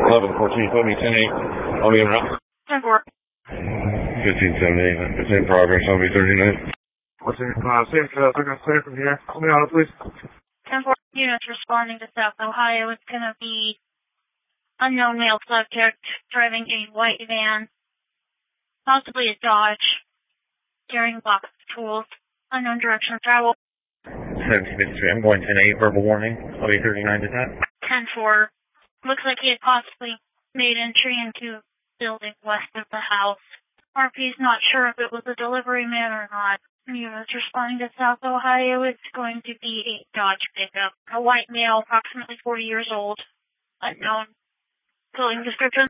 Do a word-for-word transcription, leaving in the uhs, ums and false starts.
eleven fourteen, put me ten eight. I'll be in route. ten four. fifteen seventy, it's in progress, I'll be thirty-nine. What's in, uh, safe, uh, they're gonna clear from here. Call me out, please. ten four units responding to South Ohio. It's gonna be unknown male subject driving a white van, possibly a Dodge, carrying a box of tools, unknown direction of travel. seventeen fifty-three, I'm going ten eight, verbal warning. I'll be thirty-nine to that. ten four. Looks like he had possibly made entry into building west of the house. R P's not sure if it was a delivery man or not. Units responding to South Ohio. It's going to be a Dodge pickup. A white male, approximately forty years old. Unknown. Building description.